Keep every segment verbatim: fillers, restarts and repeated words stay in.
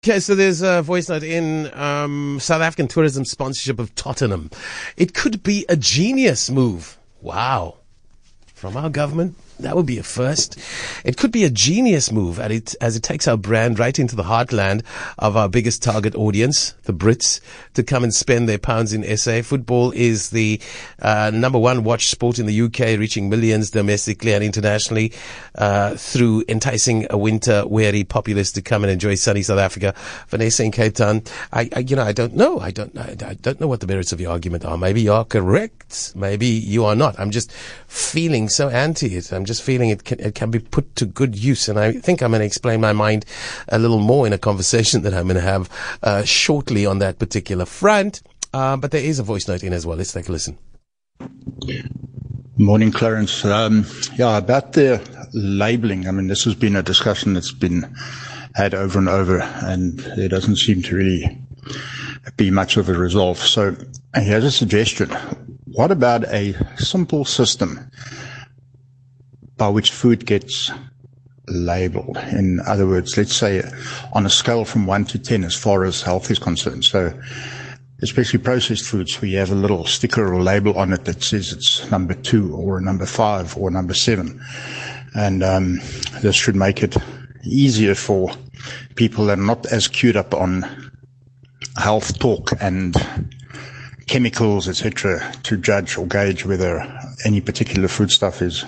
Okay, so there's a voice note in um, South African tourism sponsorship of Tottenham. It could be a genius move. Wow. From our government, that would be a first. It could be a genius move as it, as it takes our brand right into the heartland of our biggest target audience, the Brits, to come and spend their pounds in S A. Football is the uh, number one watched sport in the U K, reaching millions domestically and internationally uh, through enticing a winter-weary populace to come and enjoy sunny South Africa. Vanessa in Cape Town, I, I you know, I don't know. I don't, I, I don't know what the merits of your argument are. Maybe you are correct. Maybe you are not. I'm just feeling so anti it. I'm just feeling it can, it can be put to good use. And I think I'm going to explain my mind a little more in a conversation that I'm going to have uh, shortly on that particular front. Uh, but there is a voice note in as well. Let's take a listen. Morning, Clarence. Um, yeah, about the labeling. I mean, this has been a discussion that's been had over and over, and there doesn't seem to really be much of a resolve. So here's a suggestion. What about a simple system by which food gets labeled? In other words, let's say on a scale from one to ten as far as health is concerned. So especially processed foods, we have a little sticker or label on it that says it's number two or a number five or number seven. And um, this should make it easier for people that are not as queued up on health talk and chemicals, et cetera, to judge or gauge whether any particular foodstuff is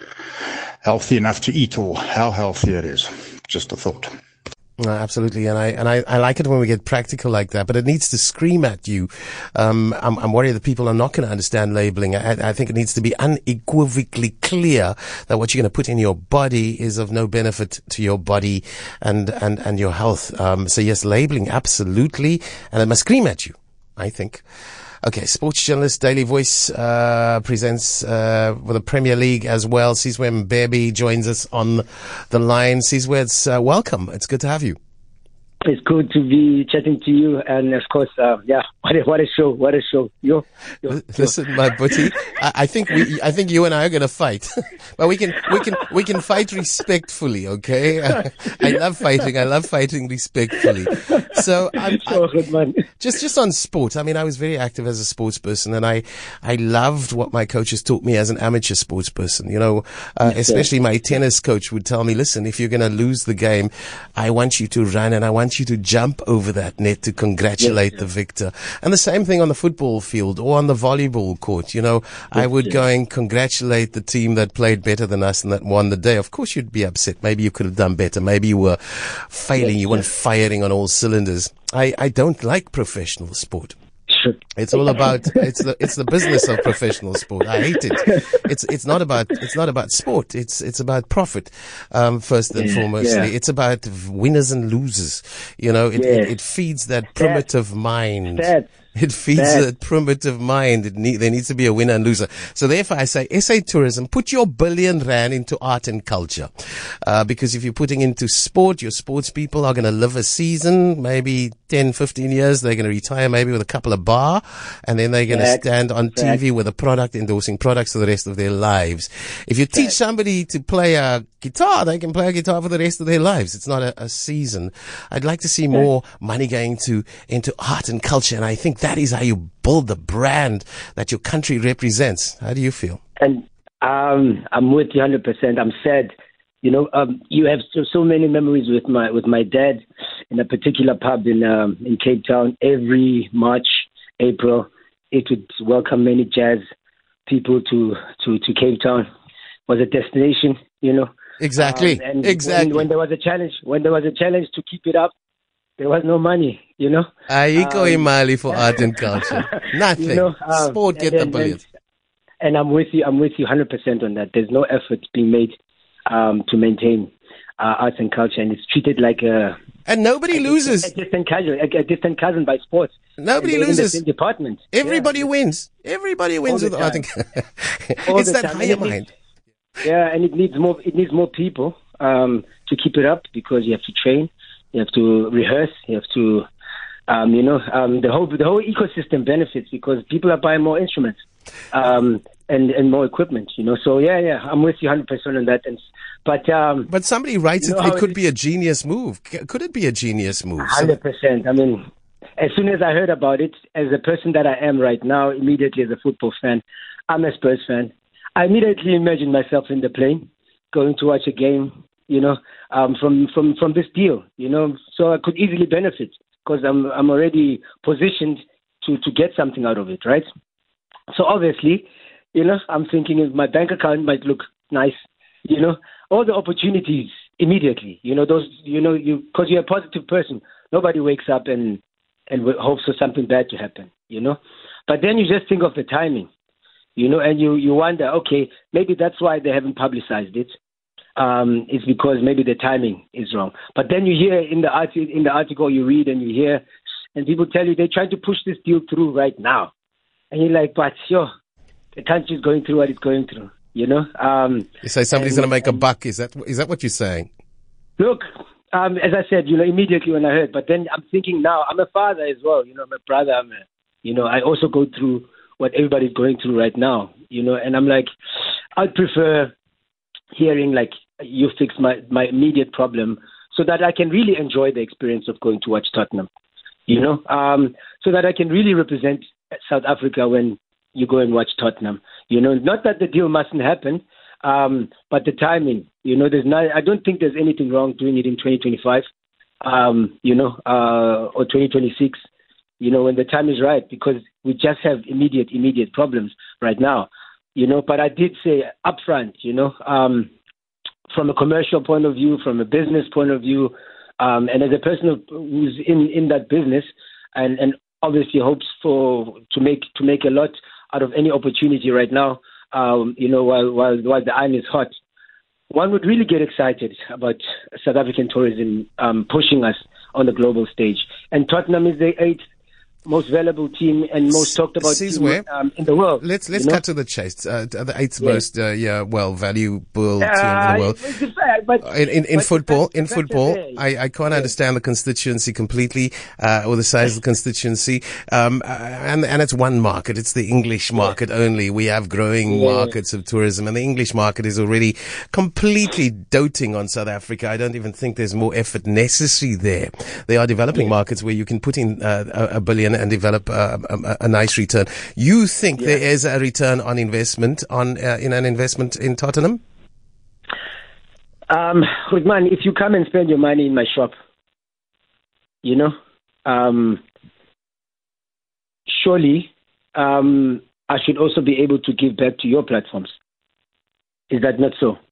healthy enough to eat or how healthy it is. Just a thought. Uh, absolutely, and I and I, I like it when we get practical like that, but it needs to scream at you. Um, I'm, I'm worried that people are not going to understand labeling. I, I think it needs to be unequivocally clear that what you're going to put in your body is of no benefit to your body and and and your health. Um, so yes, labeling absolutely, and it must scream at you, I think. Okay, sports journalist, Daily Voice uh, presents uh, for the Premier League as well. Sizwe Mbebe joins us on the line. Sizwe, it's uh, welcome. It's good to have you. It's good to be chatting to you, and of course, uh, yeah, what a, what a show, what a show. Yo, yo, yo. Listen, my buddy, I, I think we, I think you and I are gonna fight, but we can, we can, we can fight respectfully, okay? I, I love fighting. I love fighting respectfully. So, I'm, so good, man. just, just on sport. I mean, I was very active as a sports person, and I, I loved what my coaches taught me as an amateur sports person. You know, uh, yes, especially sir. My tennis coach would tell me, "Listen, if you're gonna lose the game, I want you to run, and I want you to jump over that net to congratulate yes, the victor." And the same thing on the football field or on the volleyball court. You know, yes, I would yes. go and congratulate the team that played better than us and that won the day. Of course, you'd be upset. Maybe you could have done better. Maybe you were failing. Yes, you weren't yes. firing on all cylinders. I, I don't like professional sport. It's all about it's the it's the business of professional sport. I hate it. It's it's not about it's not about sport. It's it's about profit. Um, first and foremostly, yeah. It's about winners and losers. You know, it yeah. it, it feeds that primitive Stats. mind. Stats. It feeds Stats. that primitive mind. It need, there needs to be a winner and loser. So therefore, I say, S A Tourism, put your billion rand into art and culture, uh, because if you're putting into sport, your sports people are going to live a season, maybe ten, fifteen years. They're going to retire maybe with a couple of bar, and then they're going to stand on T V with a product, endorsing products for the rest of their lives. If you teach somebody to play a guitar, they can play a guitar for the rest of their lives. It's not a, a season. I'd like to see more money going to into art and culture, and I think that is how you build the brand that your country represents. How do you feel? And um, I'm with you one hundred percent. I'm sad. You know, um, you have so, so many memories with my with my dad in a particular pub in um, in Cape Town. Every March, April, it would welcome many jazz people to, to, to Cape Town. It was a destination, you know. Exactly. Um, and exactly. When, when there was a challenge, when there was a challenge to keep it up, there was no money, you know. Ayikho imali for art and culture. Nothing. You know, um, Sport get and, the billions. And, and I'm with you. I'm with you one hundred percent on that. There's no effort being made um, to maintain uh, arts and culture, and it's treated like a and nobody a loses. Distant, a distant cousin, a, a distant cousin by sports. Nobody loses. In the same department. Everybody yeah. wins. Everybody wins with art and culture. It's that higher mind. Needs, yeah, and it needs more. It needs more people um, to keep it up, because you have to train. You have to rehearse. You have to, um, you know, um, the whole the whole ecosystem benefits because people are buying more instruments. Um, and, and more equipment, you know. So yeah, yeah, I'm with you one hundred percent on that. And but um, but somebody writes you know it. It could it, be a genius move. Could it be a genius move? one hundred percent. I mean, as soon as I heard about it, as a person that I am right now, immediately as a football fan, I'm a Spurs fan. I immediately imagined myself in the plane, going to watch a game, you know, um, from from from this deal, you know. So I could easily benefit because I'm I'm already positioned to to get something out of it, right? So obviously, you know, I'm thinking my bank account might look nice, you know, all the opportunities immediately, you know, those, you know, you because you're a positive person. Nobody wakes up and and hopes for something bad to happen, you know. But then you just think of the timing, you know, and you, you wonder, okay, maybe that's why they haven't publicized it. Um, it's because maybe the timing is wrong. But then you hear in the article, in the article you read and you hear, and people tell you they're trying to push this deal through right now. And you're like, but yo, the country's going through what it's going through, you know. Um, you say somebody's going to make a buck. Is that is that what you're saying? Look, um, as I said, you know, immediately when I heard, but then I'm thinking now, I'm a father as well, you know, I'm a brother, I'm a, you know, I also go through what everybody's going through right now, you know, and I'm like, I'd prefer hearing like you fix my, my immediate problem so that I can really enjoy the experience of going to watch Tottenham, you know, um, so that I can really represent South Africa when you go and watch Tottenham, you know, not that the deal mustn't happen, um, but the timing, you know, there's not, I don't think there's anything wrong doing it in twenty twenty-five, um, you know, uh, or twenty twenty-six, you know, when the time is right, because we just have immediate, immediate problems right now, you know, but I did say upfront, you know, um, from a commercial point of view, from a business point of view, um, and as a person who's in, in that business and, and obviously hopes for to make to make a lot out of any opportunity right now, um, you know, while, while while the iron is hot, one would really get excited about South African tourism um, pushing us on the global stage. And Tottenham is the eighth most valuable team and most talked about team um, in the world. Let's let's you know? cut to the chase. Uh, the eighth yeah. most, uh, yeah, well, valuable uh, team in the world. Fact, but, in in, in but football, fact, in football, I, I can't yeah. understand the constituency completely, uh, or the size of the constituency. Um, and and it's one market. It's the English market yeah. only. We have growing yeah. markets of tourism, and the English market is already completely doting on South Africa. I don't even think there's more effort necessary there. There are developing yeah. markets where you can put in uh, a, a billion and develop uh, a, a nice return. You think yeah. there is a return on investment on uh, in an investment in Tottenham? Um, man, if you come and spend your money in my shop, you know, um, surely um, I should also be able to give back to your platforms. Is that not so?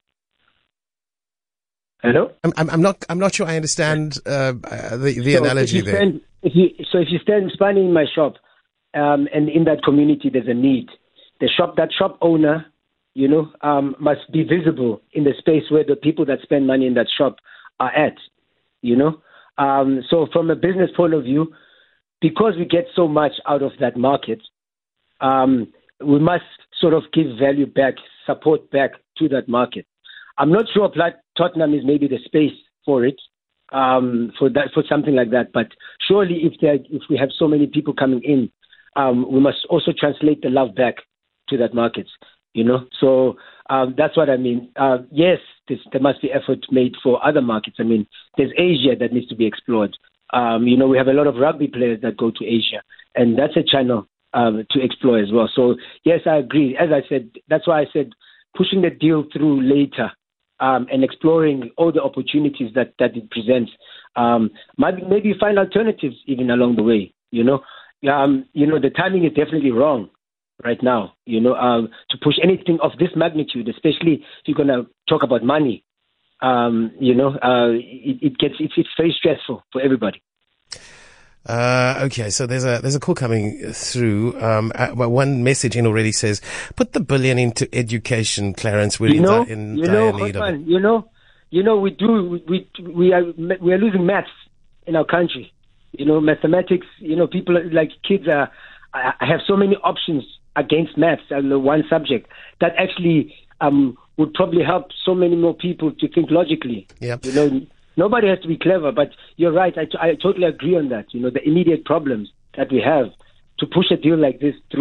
Hello? I'm, I'm, I'm not. I'm not sure. I understand uh, the the so analogy if there. Spend, if you, so if you stand spending in my shop, um, and in that community there's a need, the shop that shop owner, you know, um, must be visible in the space where the people that spend money in that shop are at. You know, um, so from a business point of view, because we get so much out of that market, um, we must sort of give value back, support back to that market. I'm not sure Tottenham is maybe the space for it, um, for that, for something like that. But surely, if there, if we have so many people coming in, um, we must also translate the love back to that market. You know, so um, that's what I mean. Uh, yes, this, there must be effort made for other markets. I mean, there's Asia that needs to be explored. Um, you know, we have a lot of rugby players that go to Asia, and that's a channel um, to explore as well. So yes, I agree. As I said, that's why I said pushing the deal through later. Um, and exploring all the opportunities that, that it presents. Um, maybe, maybe find alternatives even along the way, you know. Um, you know, the timing is definitely wrong right now, you know, uh, to push anything of this magnitude, especially if you're going to talk about money, um, you know, uh, it, it gets, it's, it's very stressful for everybody. Uh, okay, so there's a there's a call coming through. Um, uh, well, one message in already says, "Put the billion into education, Clarence. We're you know, in, in you dire know, need of it." You know, you know, we do we we are we are losing maths in our country. You know, mathematics. You know, people like kids are I have so many options against maths and the one subject that actually um would probably help so many more people to think logically. Yeah, you know. Nobody has to be clever, but you're right. I, t- I totally agree on that. You know, the immediate problems that we have to push a deal like this through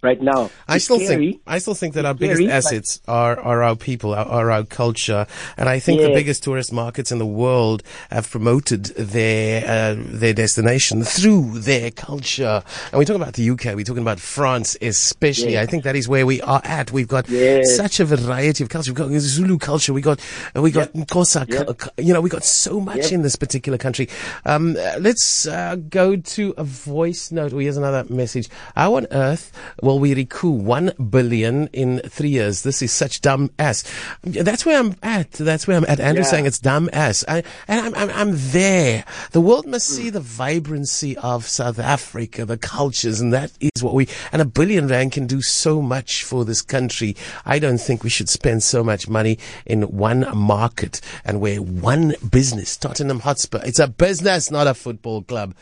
right now. I It's still scary. think I still think that It's our biggest scary, assets are, are our people, are, are our culture, and I think Yeah. the biggest tourist markets in the world have promoted their uh, their destination through their culture. And we talk about the U K, we're talking about France, especially. Yeah. I think that is where we are at. We've got Yeah. such a variety of culture. We've got Zulu culture, we got we got Xhosa, Yep. cu- you know, we got so much Yep. in this particular country. Um, uh, let's uh, go to a voice note. Oh, here's another message. How on earth will we recoup one billion in three years? This is such dumb ass. That's where I'm at. That's where I'm at. Andrew's Yeah. saying it's dumb ass. I, and I'm, I'm, I'm there. The world must see the vibrancy of South Africa, the cultures, and that is what we, and a billion rand can do so much for this country. I don't think we should spend so much money in one market and where one business, Tottenham Hotspur, it's a business, not a football club,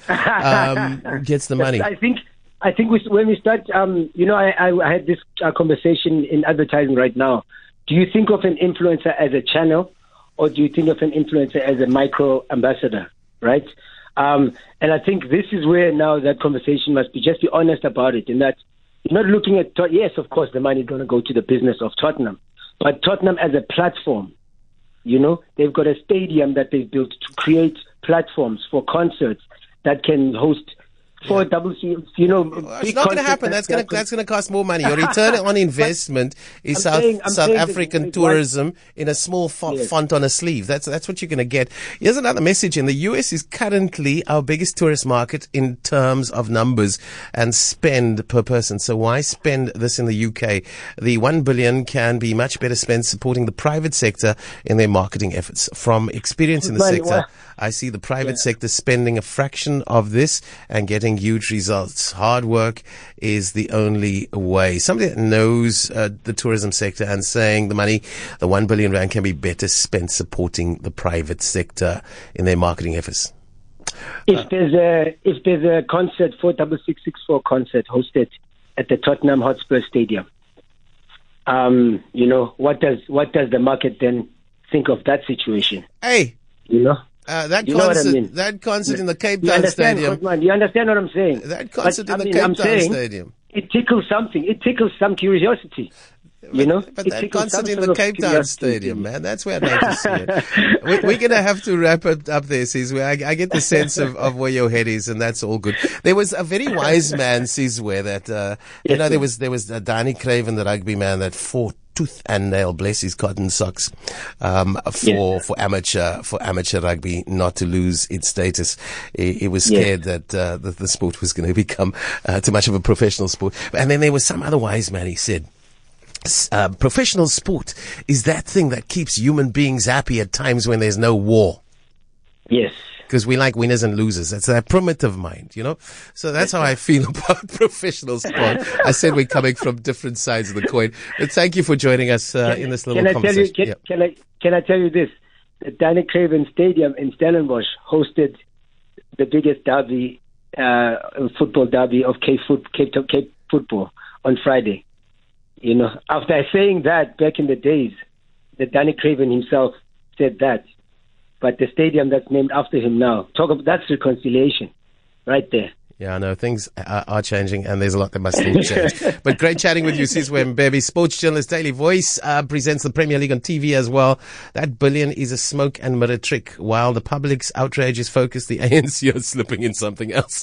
um, gets the money. I think I think we, when we start, um, you know, I, I, I had this uh, conversation in advertising right now. Do you think of an influencer as a channel, or do you think of an influencer as a micro ambassador, right? Um, and I think this is where now that conversation must be, just be honest about it, in that you're not looking at, Tot- yes, of course, the money is going to go to the business of Tottenham, but Tottenham as a platform, you know, they've got a stadium that they've built to create platforms for concerts that can host for Yeah. double C, you know, It's big not going to concerts happen. that- That's going that to that's going to cost more money. Your return on investment is I'm South saying- I'm South saying that African it's tourism in a small fo- Yes. font on a sleeve. That's that's what you're going to get. Here's another message. In the U S is currently our biggest tourist market in terms of numbers and spend per person. So why spend this in the U K? The one billion can be much better spent supporting the private sector in their marketing efforts. From experience in the Man, sector, wha- I see the private sector spending a fraction of this and getting huge results. Hard work is the only way. Somebody that knows uh, the tourism sector and saying the money, the one billion rand can be better spent supporting the private sector in their marketing efforts. If there's a if there's a concert for double six six four concert hosted at the Tottenham Hotspur Stadium, um, you know, what does what does the market then think of that situation? Hey, You know, uh, that You know what I concert, mean? that concert in the Cape you Town understand, Stadium, Cosman? You understand what I'm saying? that concert But, in I the mean, Cape I'm Town saying Stadium. It tickles something. It tickles some curiosity. You know, But It that tickles concert some in sort the of Cape Town curiosity. Stadium, man, that's where I'd like to see it. we, we're going to have to wrap it up there, Sizwe. I, I get the sense of, of where your head is, and that's all good. There was a very wise man, Sizwe, that, uh, you Yes, know, sir. there was, there was uh, Danny Craven, the rugby man, that fought tooth and nail, bless his cotton socks, um, for, Yes. for amateur, for amateur rugby not to lose its status. He, he was Yes. scared that, uh, that the sport was going to become, uh, too much of a professional sport. And then there was some other wise man, he said, Uh, professional sport is that thing that keeps human beings happy at times when there's no war. Yes. Because we like winners and losers. That's that primitive mind, you know? So that's how I feel about professional sport. I said we're coming from different sides of the coin. But thank you for joining us uh, in this little can I tell you? conversation. Can, Yeah. can I can I tell you this? The Danny Craven Stadium in Stellenbosch hosted the biggest derby, uh, football derby of Cape, foot, Cape, Cape football on Friday. You know, after saying that back in the days, that Danny Craven himself said that. But the stadium that's named after him now, talk about that's reconciliation, right there. Yeah, I know things are, are changing, and there's a lot that must still change. But great chatting with you, Sizwe Mbebe, sports journalist, Daily Voice, uh, presents the Premier League on T V as well. That billion is a smoke and mirror trick. While the public's outrage is focused, the A N C are slipping in something else.